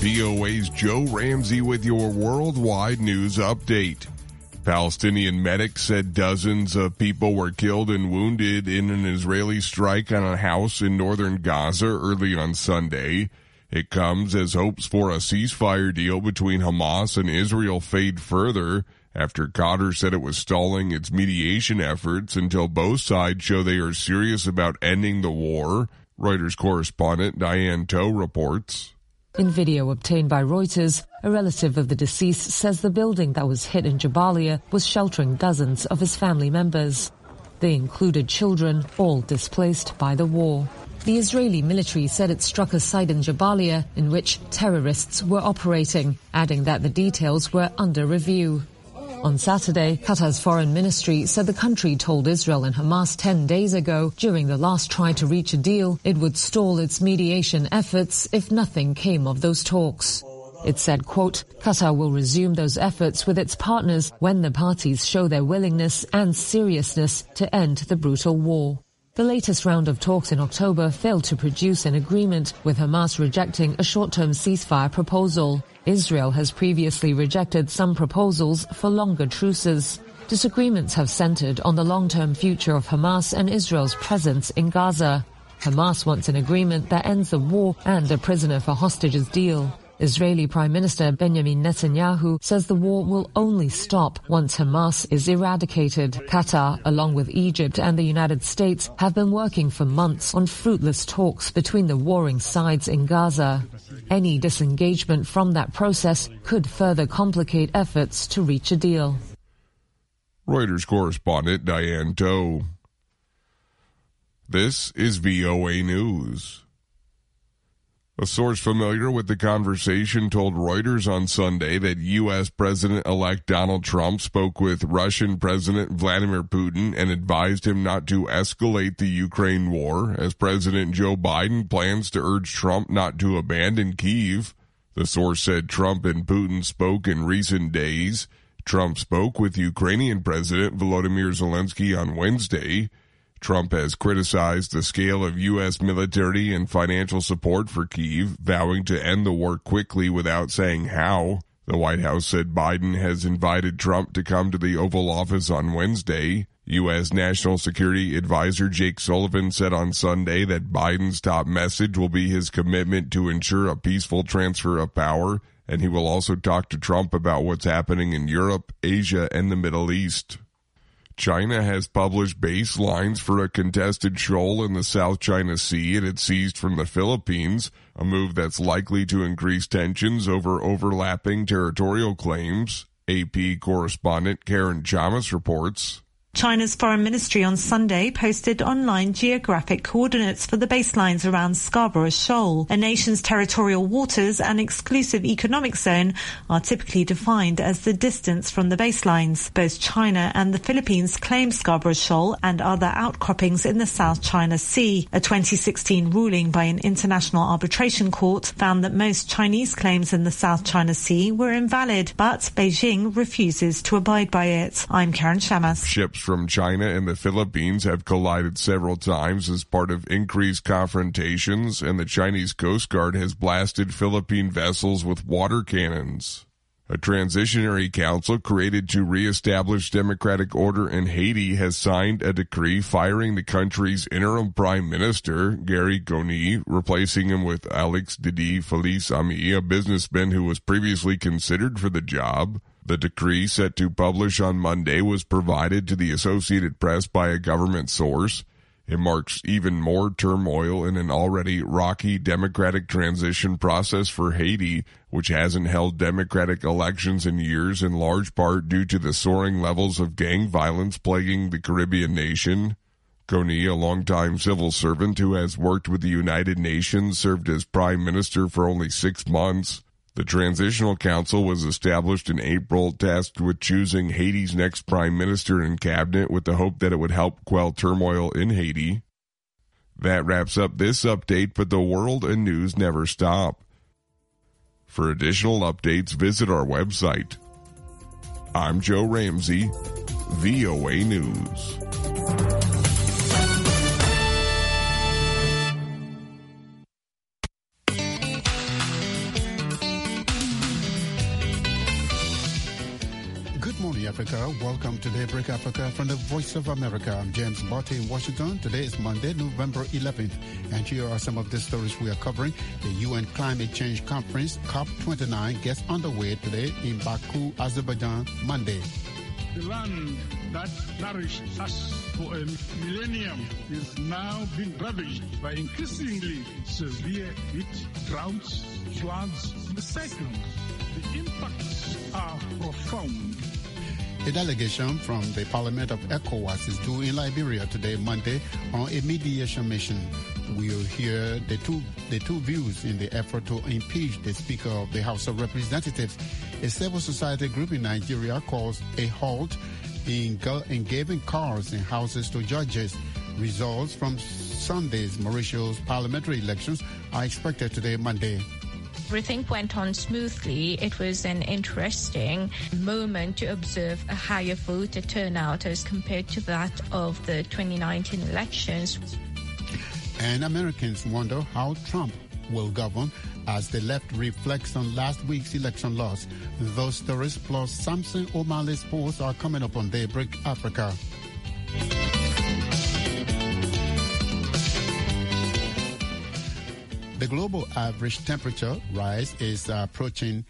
VOA's Joe Ramsey with your worldwide news update. Palestinian medics said dozens of people were killed and wounded in an Israeli strike on a house in northern Gaza early on Sunday. It comes as hopes for a ceasefire deal between Hamas and Israel fade further after Qatar said it was stalling its mediation efforts until both sides show they are serious about ending the war. Reuters correspondent Diane Toe reports. In video obtained by Reuters, a relative of the deceased says the building that was hit in Jabalia was sheltering dozens of his family members. They included children, all displaced by the war. The Israeli military said it struck a site in Jabalia in which terrorists were operating, adding that the details were under review. On Saturday, Qatar's foreign ministry said the country told Israel and Hamas 10 days ago, during the last try to reach a deal, it would stall its mediation efforts if nothing came of those talks. It said, quote, Qatar will resume those efforts with its partners when the parties show their willingness and seriousness to end the brutal war. The latest round of talks in October failed to produce an agreement, with Hamas rejecting a short-term ceasefire proposal. Israel has previously rejected some proposals for longer truces. Disagreements have centered on the long-term future of Hamas and Israel's presence in Gaza. Hamas wants an agreement that ends the war and a prisoner for hostages deal. Israeli Prime Minister Benjamin Netanyahu says the war will only stop once Hamas is eradicated. Qatar, along with Egypt and the United States, have been working for months on fruitless talks between the warring sides in Gaza. Any disengagement from that process could further complicate efforts to reach a deal. Reuters correspondent Diane Toe. This is VOA News. A source familiar with the conversation told Reuters on Sunday that U.S. President-elect Donald Trump spoke with Russian President Vladimir Putin and advised him not to escalate the Ukraine war, as President Joe Biden plans to urge Trump not to abandon Kyiv. The source said Trump and Putin spoke in recent days. Trump spoke with Ukrainian President Volodymyr Zelensky on Wednesday. Trump has criticized the scale of U.S. military and financial support for Kyiv, vowing to end the war quickly without saying how. The White House said Biden has invited Trump to come to the Oval Office on Wednesday. U.S. National Security Advisor Jake Sullivan said on Sunday that Biden's top message will be his commitment to ensure a peaceful transfer of power, and he will also talk to Trump about what's happening in Europe, Asia, and the Middle East. China has published baselines for a contested shoal in the South China Sea it had seized from the Philippines, a move that's likely to increase tensions over overlapping territorial claims. AP correspondent Karen Chamas reports. China's foreign ministry on Sunday posted online geographic coordinates for the baselines around Scarborough Shoal. A nation's territorial waters and exclusive economic zone are typically defined as the distance from the baselines. Both China and the Philippines claim Scarborough Shoal and other outcroppings in the South China Sea. A 2016 ruling by an international arbitration court found that most Chinese claims in the South China Sea were invalid, but Beijing refuses to abide by it. I'm Karen Chamas. Ships from China and the Philippines have collided several times as part of increased confrontations, and the Chinese Coast Guard has blasted Philippine vessels with water cannons. A transitionary council created to reestablish democratic order in Haiti has signed a decree firing the country's interim prime minister, Gary Conille, replacing him with Alex Didi Felice-Ami, a businessman who was previously considered for the job. The decree, set to publish on Monday, was provided to the Associated Press by a government source. It marks even more turmoil in an already rocky democratic transition process for Haiti, which hasn't held democratic elections in years, in large part due to the soaring levels of gang violence plaguing the Caribbean nation. Conille, a longtime civil servant who has worked with the United Nations, served as prime minister for only 6 months. The Transitional Council was established in April, tasked with choosing Haiti's next prime minister and cabinet with the hope that it would help quell turmoil in Haiti. That wraps up this update, but the world and news never stop. For additional updates, visit our website. I'm Joe Ramsey, VOA News. Africa. Welcome to Daybreak Africa from the Voice of America. I'm James Botti in Washington. Today is Monday, November 11th. And here are some of the stories we are covering. The UN Climate Change Conference, COP29, gets underway today in Baku, Azerbaijan, Monday. The land that nourished us for a millennium is now being ravaged by increasingly severe heat, droughts, floods, and cyclones. The impacts are profound. A delegation from the Parliament of ECOWAS is due in Liberia today, Monday, on a mediation mission. We'll hear the two views in the effort to impeach the Speaker of the House of Representatives. A civil society group in Nigeria calls a halt in giving cars and houses to judges. Results from Sunday's Mauritius parliamentary elections are expected today, Monday. Everything went on smoothly. It was an interesting moment to observe a higher voter turnout as compared to that of the 2019 elections. And Americans wonder how Trump will govern as the left reflects on last week's election loss. Those stories plus Samson O'Malley's posts are coming up on Daybreak Africa. The global average temperature rise is approaching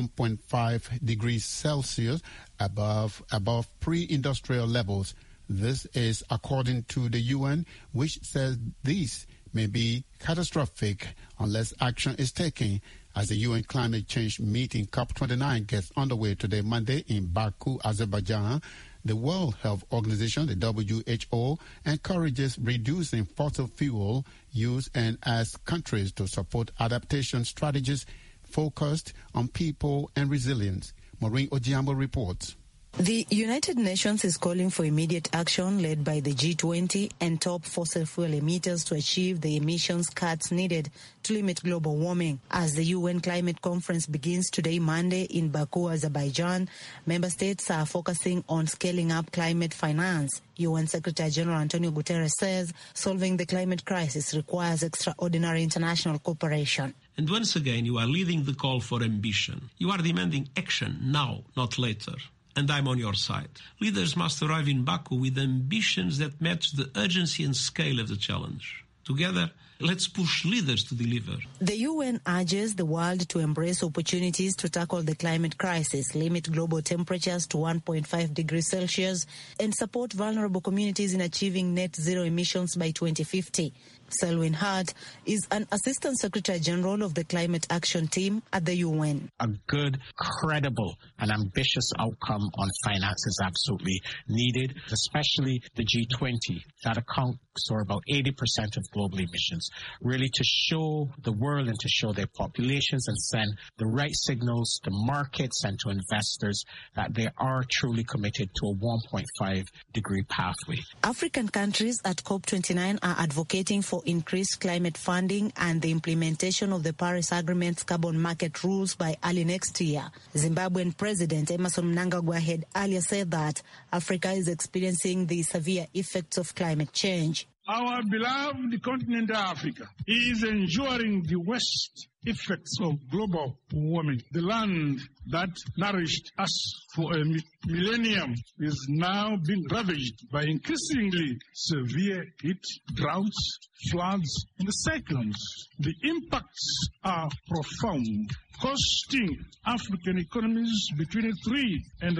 1.5 degrees Celsius above pre-industrial levels. This is according to the UN, which says this may be catastrophic unless action is taken as the UN climate change meeting COP29 gets underway today, Monday, in Baku, Azerbaijan. The World Health Organization, the WHO, encourages reducing fossil fuel use and asks countries to support adaptation strategies focused on people and resilience. Maureen Ojiambo reports. The United Nations is calling for immediate action led by the G20 and top fossil fuel emitters to achieve the emissions cuts needed to limit global warming. As the UN Climate Conference begins today, Monday, in Baku, Azerbaijan, member states are focusing on scaling up climate finance. UN Secretary General Antonio Guterres says solving the climate crisis requires extraordinary international cooperation. And once again, you are leading the call for ambition. You are demanding action now, not later. And I'm on your side. Leaders must arrive in Baku with ambitions that match the urgency and scale of the challenge. Together, let's push leaders to deliver. The UN urges the world to embrace opportunities to tackle the climate crisis, limit global temperatures to 1.5 degrees Celsius, and support vulnerable communities in achieving net zero emissions by 2050. Selwyn Hart is an Assistant Secretary General of the Climate Action Team at the UN. A good, credible, and ambitious outcome on finance is absolutely needed, especially the G20 that accounts for about 80% of global emissions, really to show the world and to show their populations and send the right signals to markets and to investors that they are truly committed to a 1.5 degree pathway. African countries at COP29 are advocating for increased climate funding and the implementation of the Paris Agreement's carbon market rules by early next year. Zimbabwean President Emmerson Mnangagwa had earlier said that Africa is experiencing the severe effects of climate change. Our beloved continent Africa is enduring the worst effects of global warming. The land that nourished us for a millennium is now being ravaged by increasingly severe heat, droughts, floods, and cyclones. The impacts are profound, costing African economies between 3 and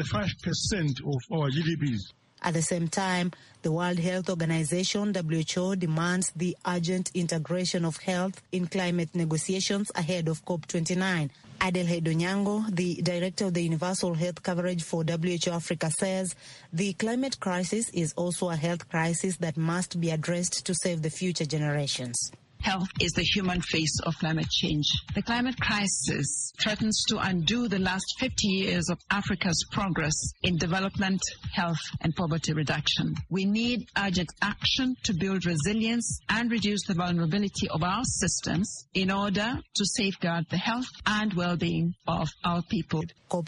5% of our GDPs. At the same time, the World Health Organization, WHO, demands the urgent integration of health in climate negotiations ahead of COP29. Adelheid Onyango, the director of the Universal Health Coverage for WHO Africa, says the climate crisis is also a health crisis that must be addressed to save the future generations. Health is the human face of climate change. The climate crisis threatens to undo the last 50 years of Africa's progress in development, health, and poverty reduction. We need urgent action to build resilience and reduce the vulnerability of our systems in order to safeguard the health and well-being of our people.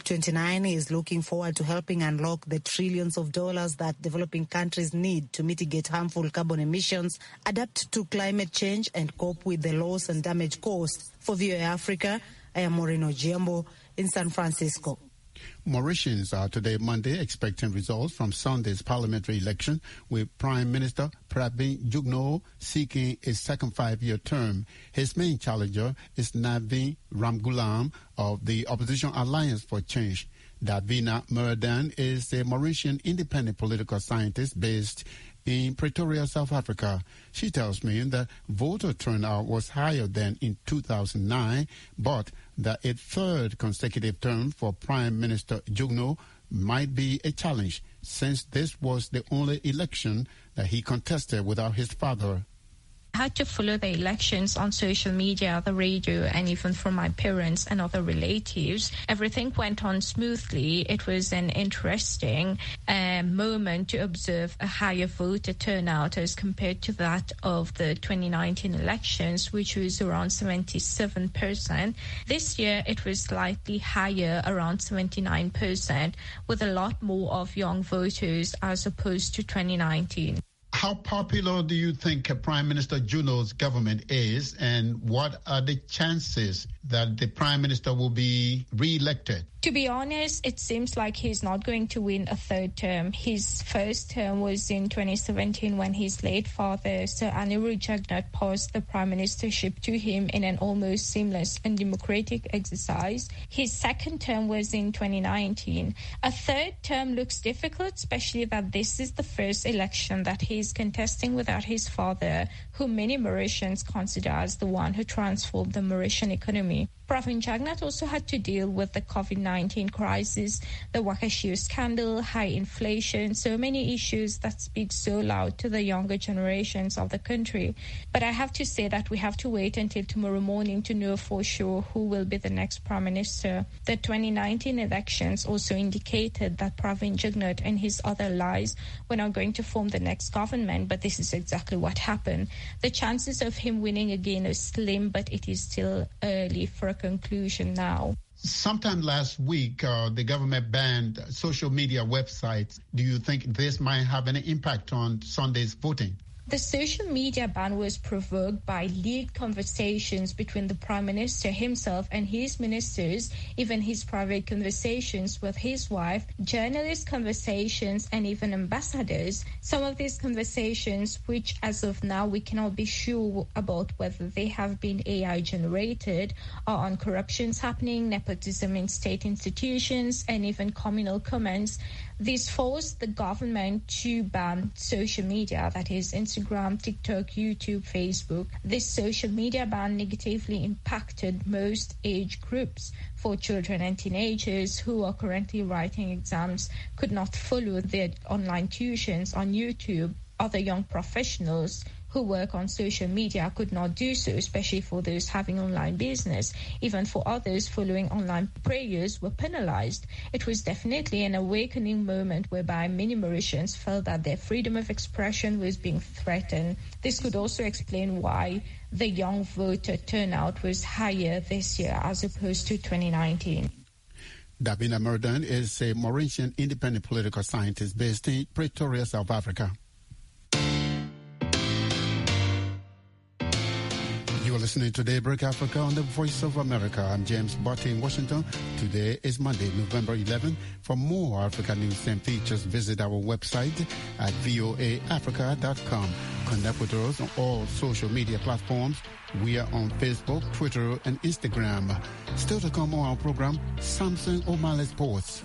COP29 is looking forward to helping unlock the trillions of dollars that developing countries need to mitigate harmful carbon emissions, adapt to climate change, and cope with the loss and damage caused. For VOA Africa, I am Maureen Ojiambo in San Francisco. Mauritians are today, Monday, expecting results from Sunday's parliamentary election, with Prime Minister Pravind Jugnauth seeking a second 5-year term. His main challenger is Navin Ramgoolam of the Opposition Alliance for Change. Davina Murdan is a Mauritian independent political scientist based in Pretoria, South Africa. She tells me that voter turnout was higher than in 2009, but that a third consecutive term for Prime Minister Jugnauth might be a challenge, since this was the only election that he contested without his father. I had to follow the elections on social media, the radio, and even from my parents and other relatives. Everything went on smoothly. It was an interesting moment to observe a higher voter turnout as compared to that of the 2019 elections, which was around 77%. This year, it was slightly higher, around 79%, with a lot more of young voters as opposed to 2019. How popular do you think Prime Minister Jugnauth's government is, and what are the chances that the Prime Minister will be re-elected? To be honest, it seems like he's not going to win a third term. His first term was in 2017 when his late father, Sir Anirudh Jugnauth, passed the prime ministership to him in an almost seamless and democratic exercise. His second term was in 2019. A third term looks difficult, especially that this is the first election that he's contesting without his father, who many Mauritians consider as the one who transformed the Mauritian economy. Pravind Jugnauth also had to deal with the COVID-19 crisis, the Wakashio scandal, high inflation, so many issues that speak so loud to the younger generations of the country. But I have to say that we have to wait until tomorrow morning to know for sure who will be the next Prime Minister. The 2019 elections also indicated that Pravind Jugnauth and his other allies were not going to form the next government, but this is exactly what happened. The chances of him winning again are slim, but it is still early for a conclusion now. Sometime last week, the government banned social media websites. Do you think this might have any impact on Sunday's voting? The social media ban was provoked by leaked conversations between the Prime Minister himself and his ministers, even his private conversations with his wife, journalist conversations, and even ambassadors. Some of these conversations, which as of now we cannot be sure about whether they have been AI generated, are on corruptions happening, nepotism in state institutions, and even communal comments. This forced the government to ban social media, that is Instagram, TikTok, YouTube, Facebook. This social media ban negatively impacted most age groups. For children and teenagers who are currently writing exams could not follow their online tuitions on YouTube. Other young professionals who work on social media could not do so, especially for those having online business. Even for others following online prayers were penalized. It was definitely an awakening moment whereby many Mauritians felt that their freedom of expression was being threatened. This could also explain why the young voter turnout was higher this year as opposed to 2019. Davina Murdan is a Mauritian independent political scientist based in Pretoria, South Africa. You are listening to Daybreak Africa on the Voice of America. I'm James Botti in Washington. Today is Monday, November 11. For more Africa news and features, visit our website at voaafrica.com. Connect with us on all social media platforms. We are on Facebook, Twitter, and Instagram. Still to come on our program, Samson O'Malley Sports.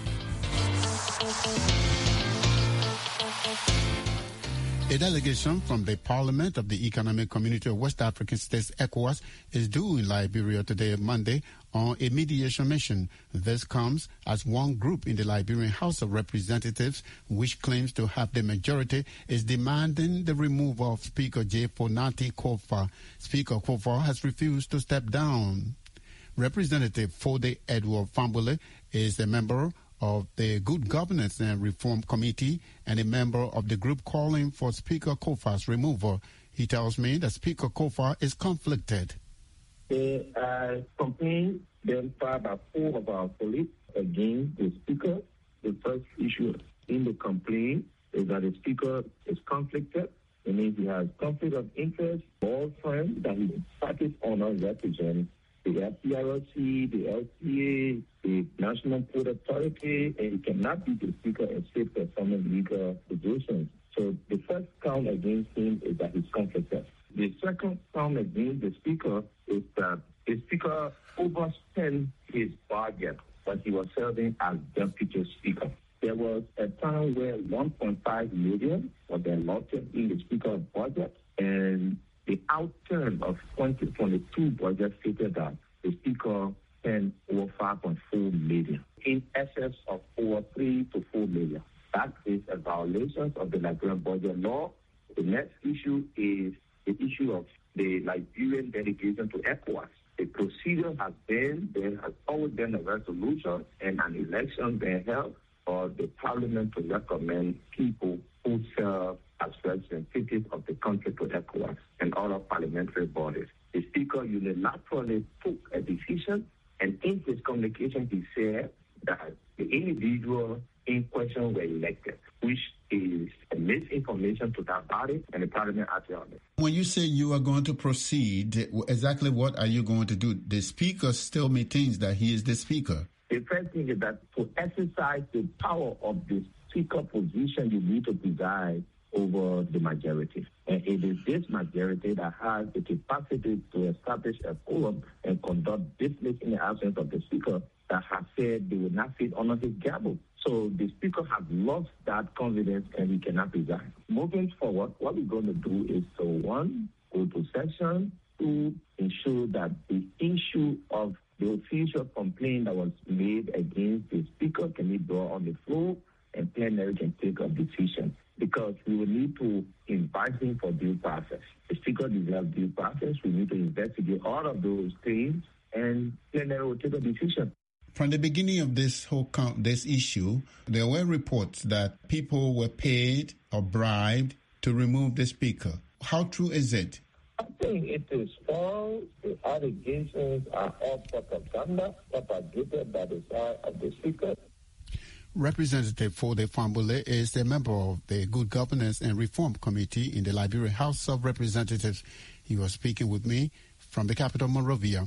A delegation from the Parliament of the Economic Community of West African States, ECOWAS, is due in Liberia today, Monday, on a mediation mission. This comes as one group in the Liberian House of Representatives, which claims to have the majority, is demanding the removal of Speaker J. Fonati Kofa. Speaker Kofa has refused to step down. Representative Fode Edward Fambule is a member of the Good Governance and Reform Committee and a member of the group calling for Speaker Kofa's removal. He tells me that Speaker Kofa is conflicted. There are complaints then filed by 4 of our colleagues against the Speaker. The first issue in the complaint is that the Speaker is conflicted. It means he has conflict of interest. All times that his party's honor represents the FPRC, the LCA, the National Port Authority, and he cannot be the Speaker except for some legal positions. So the first count against him is that he's complicit. The second count against the Speaker is that the Speaker overspent his budget when he was serving as Deputy Speaker. There was a time where 1.5 million was allotted in the Speaker's budget, and the outturn of 2022 budget stated that the Speaker spent over 5.4 million, in excess of over 3 to 4 million. That is a violation of the Liberian budget law. The next issue is the issue of the Liberian delegation to ECOWAS. The procedure has been, there has always been a resolution and an election being held for the parliament to recommend people who serve as representatives of the country to ECOWAS and other parliamentary bodies. The Speaker unilaterally took a decision, and in his communication he said that the individual in question were elected, which is a misinformation to that body and the parliament acted on it. When you say you are going to proceed, exactly what are you going to do? The Speaker still maintains that he is the Speaker. The first thing is that to exercise the power of the Speaker position, you need to preside over the majority. And it is this majority that has the capacity to establish a quorum and conduct business in the absence of the Speaker that has said they will not sit under his gavel. So the Speaker has lost that confidence and he cannot preside. Moving forward, what we're going to do is to, one, go to session, two, ensure that the issue of the official complaint that was made against the Speaker can be brought on the floor and plenary can take a decision, because we will need to invite him for due process. The Speaker deserves due process. We need to investigate all of those things and plenary will take a decision. From the beginning of this this issue, there were reports that people were paid or bribed to remove the Speaker. How true is it? I think it is false. The allegations are all propaganda propagated by the side of the Speaker. Representative Fode Fambule is a member of the Good Governance and Reform Committee in the Liberian House of Representatives. He was speaking with me from the capital, Monrovia.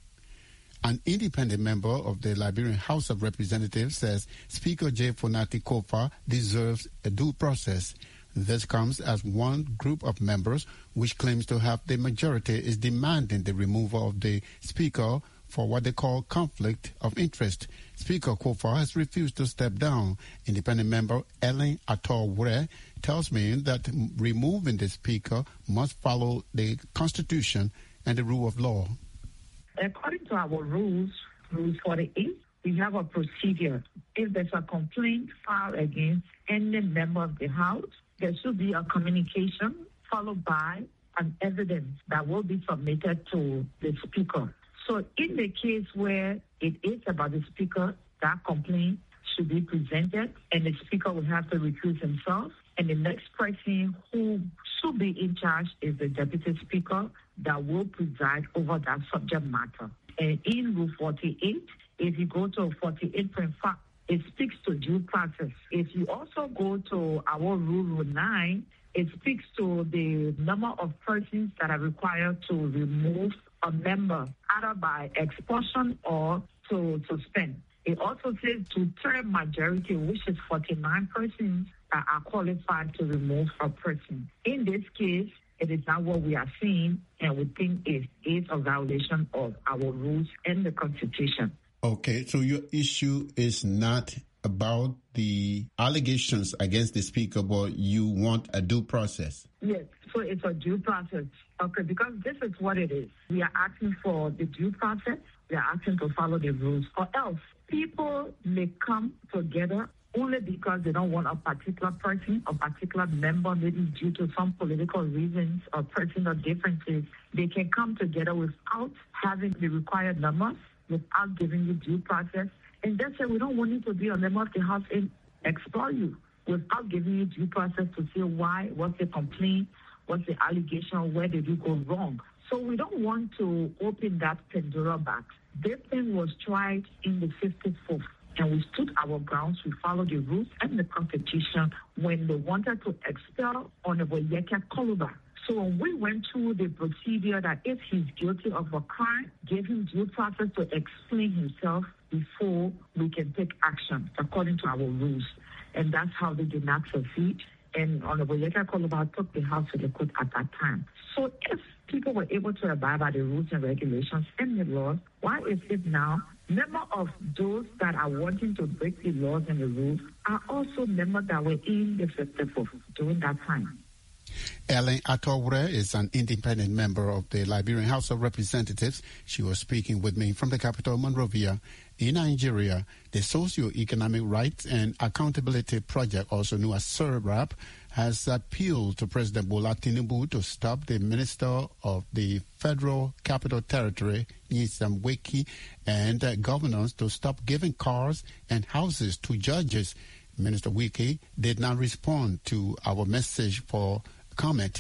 An independent member of the Liberian House of Representatives says Speaker J. Fonati Kofa deserves a due process. This comes as one group of members, which claims to have the majority, is demanding the removal of the Speaker for what they call conflict of interest. Speaker Kofa has refused to step down. Independent member Ellen Ator-Wure tells me that removing the Speaker must follow the Constitution and the rule of law. According to our rules, Rule 48, we have a procedure. If there's a complaint filed against any member of the House, there should be a communication followed by an evidence that will be submitted to the Speaker. So in the case where it is about the Speaker, that complaint should be presented and the Speaker will have to recuse himself. And the next person who should be in charge is the Deputy Speaker that will preside over that subject matter. And in Rule 48, if you go to 48.5, it speaks to due process. If you also go to our Rule 9, it speaks to the number of persons that are required to remove a member, either by expulsion or to suspend. It also says two-thirds majority, which is 49 persons that are qualified to remove a person. In this case, it is not what we are seeing, and we think it is a violation of our rules and the Constitution. Okay, so your issue is not about the allegations against the Speaker, but you want a due process. Yes, so it's a due process. Okay, because this is what it is. We are asking for the due process. We are asking to follow the rules, or else people may come together only because they don't want a particular person, a particular member, maybe due to some political reasons or personal differences. They can come together without having the required numbers, without giving you due process. And that's why we don't want you to be a member of the House and expel you without giving you due process to say why, what's the complaint, what's the allegation, where did you go wrong. So we don't want to open that Pandora box. This thing was tried in the 54th, and we stood our grounds. We followed the rules and the Constitution when they wanted to expel Honorable Yeka Koluba. So when we went through the procedure that if he's guilty of a crime, give him due process to explain himself before we can take action according to our rules. And that's how they did not succeed. And Honorable Yeka Koloba took the House to the court at that time. So if people were able to abide by the rules and regulations and the laws, why is it now members of those that are wanting to break the laws and the rules are also members that were in the festival during that time? Ellen Atowure is an independent member of the Liberian House of Representatives. She was speaking with me from the capital, Monrovia. In Nigeria, the Socio-Economic Rights and Accountability Project, also known as SERRAP, has appealed to President Bola Tinubu to stop the Minister of the Federal Capital Territory, Nyesom Wike, and governors to stop giving cars and houses to judges. Minister Wike did not respond to our message for comment.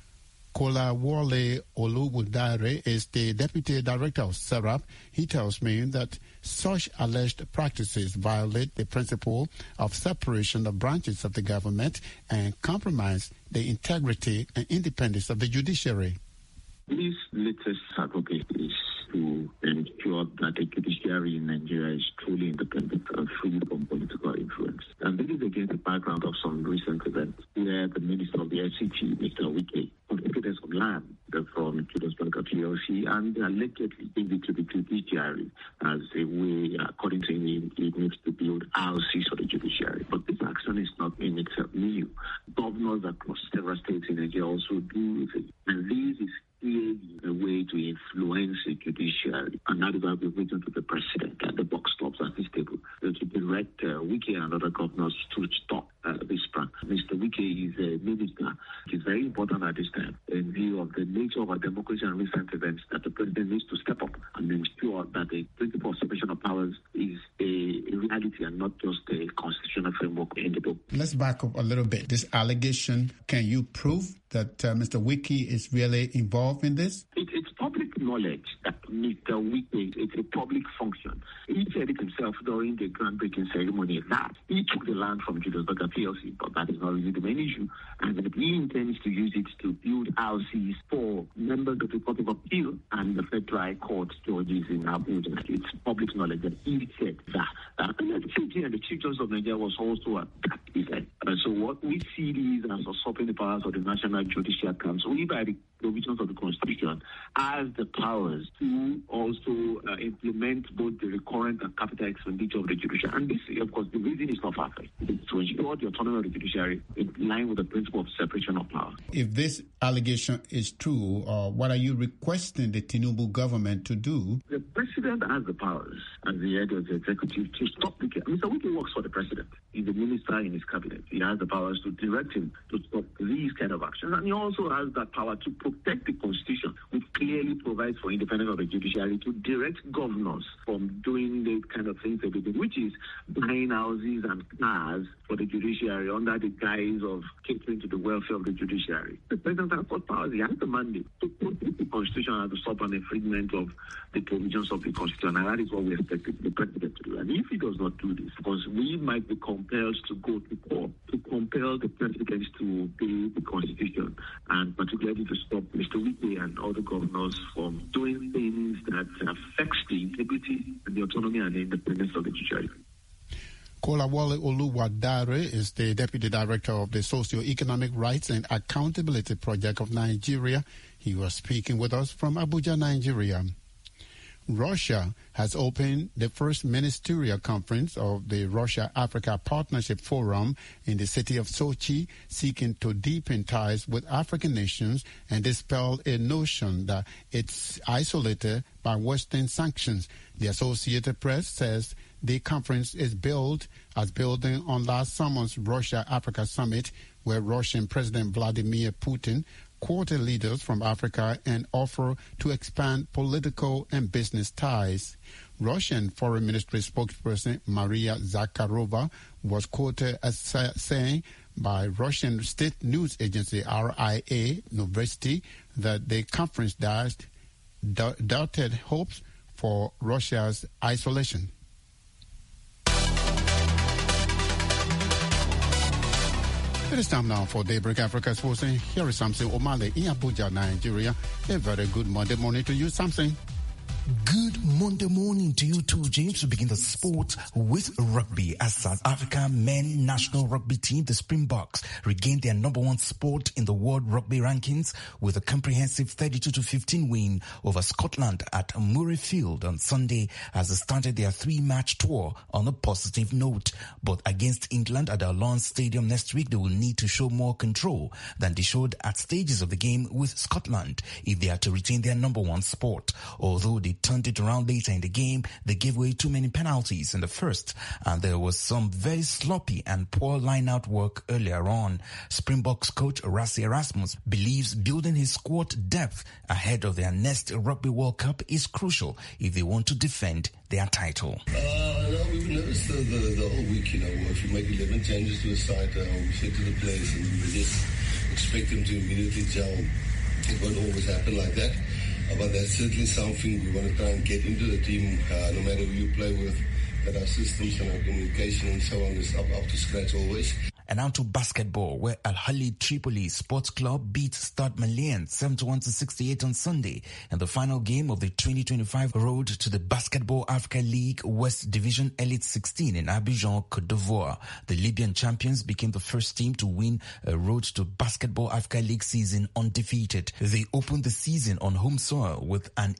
Kolawole Oluwudare is the Deputy Director of SERRAP. He tells me that such alleged practices violate the principle of separation of branches of the government and compromise the integrity and independence of the judiciary. This latest advocate is to ensure that the judiciary in Nigeria is truly independent and free from political influence. And this is against the background of some recent events where the Minister of the FCT, Mr. Wike, confiscated some land from Julius Berger PLC and allegedly gave it to the judiciary as a way, according to him, it needs to build houses for the judiciary. But this action is not in itself new. Governors across several states in Nigeria also do it. And this is clearly a way to influence the judiciary. And that is why we're waiting to the president at the box stops at this table to direct Wike and other governors to stop this practice. Mr. Wike is a minister. It is very important at this time, in view of the nature of our democracy and recent events, that the president needs to step up and ensure that the principle of separation of powers is a reality and not just a constitutional framework in the book. Let's back up a little bit. This allegation, can you prove that Mr. Wike is really involved in this? It's public knowledge that Mr. Wike, it's a public function. He said it himself during the groundbreaking ceremony that he took the land from Julius Berger PLC, but that is not really the main issue. And that he intends to use it to build houses for members of the Court of Appeal and the Federal High Court judges in Abuja. It's public knowledge that he said that. And the Chief Justice of Nigeria was also at that event. So what we see is as usurping the powers of the National Judicial Council, we by the provisions of the Constitution, has the powers to also implement both the recurrent and capital expenditure of the judiciary. And this, of course, the reason is not far-fetched. It's to ensure the autonomy of the judiciary in line with the principle of separation of power. If this allegation is true, what are you requesting the Tinubu government to do? The president has the powers as the head of the executive to stop the case. Mr. Wike works for the president. He's the minister in his cabinet. He has the powers to direct him to stop these kind of actions. And he also has that power to protect the Constitution, which clearly provides for independence of the judiciary to direct governors from doing the kind of things they do, which is buying houses and cars for the judiciary under the guise of catering to the welfare of the judiciary. The president has got powers. He has the mandate to protect the Constitution and to stop an infringement of the provisions of the Constitution. And that is what we expect the president to do. And if he does not do this, because we might be compelled to go to court to compel the president to obey the Constitution, and particularly to stop Mr. Wike and other governors from doing things that affects the integrity and the autonomy and the independence of the judiciary. Kolawole Oluwadare is the Deputy Director of the Socio-Economic Rights and Accountability Project of Nigeria. He was speaking with us from Abuja, Nigeria. Russia has opened the first ministerial conference of the Russia-Africa Partnership Forum in the city of Sochi, seeking to deepen ties with African nations and dispel a notion that it's isolated by Western sanctions. The Associated Press says the conference is building on last summer's Russia-Africa Summit, where Russian President Vladimir Putin courted leaders from Africa and offer to expand political and business ties. Russian Foreign Ministry spokesperson Maria Zakharova was quoted as saying by Russian state news agency RIA Novosti that the conference doubted hopes for Russia's isolation. It is time now for Daybreak Africa Sports. Here is Samson Omale in Abuja, Nigeria. A very good Monday morning to you, Samson. Good Monday morning to you too, James. We begin the sport with rugby as South Africa men national rugby team, the Springboks, regained their number one spot in the world rugby rankings with a comprehensive 32-15 win over Scotland at Murrayfield on Sunday as they started their 3-match tour on a positive note. But against England at the Allianz Stadium next week, they will need to show more control than they showed at stages of the game with Scotland if they are to retain their number one spot. Although they turned it around later in the game, they gave away too many penalties in the first, and there was some very sloppy and poor line-out work earlier on. Springboks coach Rassie Erasmus believes building his squad depth ahead of their next Rugby World Cup is crucial if they want to defend their title. No, we've noticed the whole week, if you make 11 changes to a side, we said to the players, and we just expect them to immediately gel. It won't always happen like that. But that's certainly something we want to try and get into the team, no matter who you play with, that our systems and our communication and so on is up to scratch always. And now to basketball, where Al Ahly Tripoli Sports Club beat Stade Malien 71-68 on Sunday in the final game of the 2025 Road to the Basketball Africa League West Division Elite 16 in Abidjan, Côte d'Ivoire. The Libyan champions became the first team to win a Road to Basketball Africa League season undefeated. They opened the season on home soil with an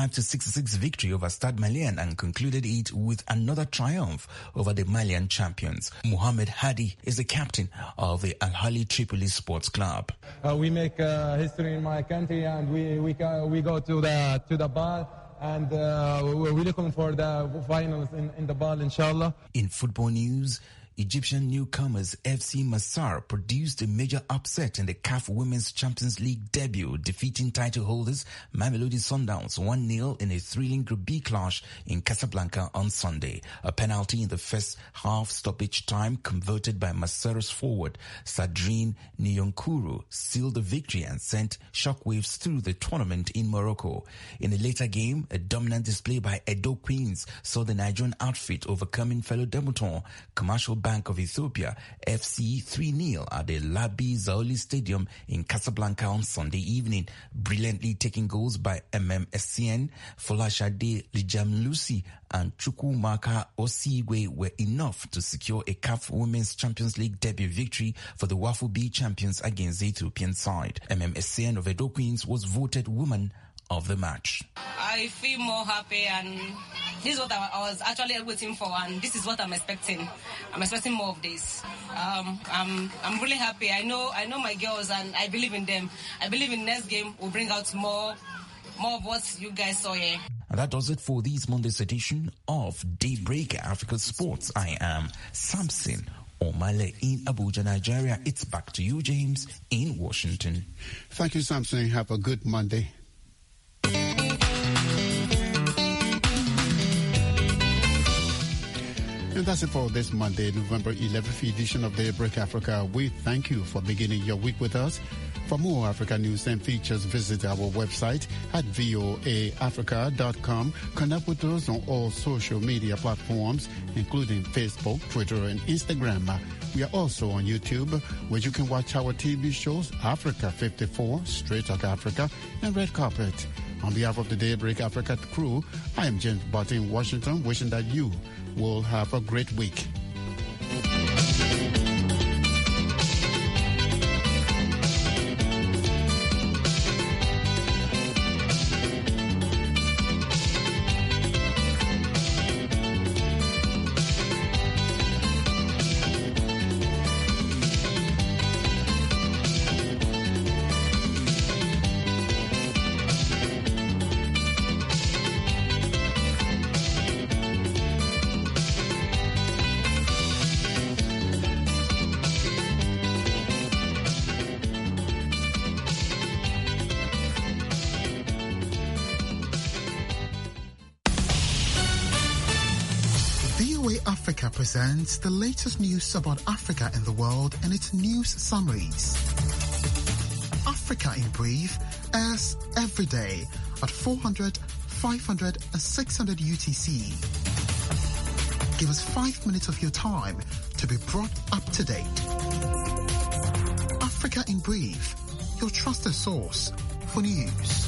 85-66 victory over Stade Malien and concluded it with another triumph over the Malian champions. Mohamed Hadi is the captain of the Al Ahly Tripoli Sports Club. We make history in my country, and we go to the ball, and we're looking for the finals in the ball, inshallah. In football news, Egyptian newcomers FC Massar produced a major upset in the CAF Women's Champions League debut, defeating title holders Mamelodi Sundowns 1-0 in a thrilling Group B clash in Casablanca on Sunday. A penalty in the first half stoppage time converted by Massar's forward Sadrine Niyonkuru sealed the victory and sent shockwaves through the tournament in Morocco. In a later game, a dominant display by Edo Queens saw the Nigerian outfit overcoming fellow debutant Commercial Bank of Ethiopia FC 3-0 at the Labi Zaoli Stadium in Casablanca on Sunday evening. Brilliantly taking goals by MMSCN, Folashade Lijamlusi and Chukwumaka Osigwe were enough to secure a CAF Women's Champions League debut victory for the Wafu B champions against the Ethiopian side. MMSCN of Edo Queens was voted Woman of the Match. I feel more happy, and this is what I was actually waiting for, and this is what I'm expecting. I'm expecting more of this. I'm really happy. I know my girls, and I believe in them. I believe in next game we'll bring out more of what you guys saw here. And that does it for this Monday's edition of Daybreak Africa Sports. I am Samson Omale in Abuja, Nigeria. It's back to you, James, in Washington. Thank you, Samson. Have a good Monday. And that's it for this Monday, November 11th edition of Daybreak Africa. We thank you for beginning your week with us. For more Africa news and features, visit our website at voaafrica.com. Connect with us on all social media platforms, including Facebook, Twitter, and Instagram. We are also on YouTube, where you can watch our TV shows, Africa 54, Straight Talk Africa, and Red Carpet. On behalf of the Daybreak Africa crew, I am James Barton in Washington, wishing that you will have a great week. Africa presents the latest news about Africa and the world and its news summaries. Africa in Brief airs every day at 400, 500 and 600 UTC. Give us 5 minutes of your time to be brought up to date. Africa in Brief, your trusted source for news.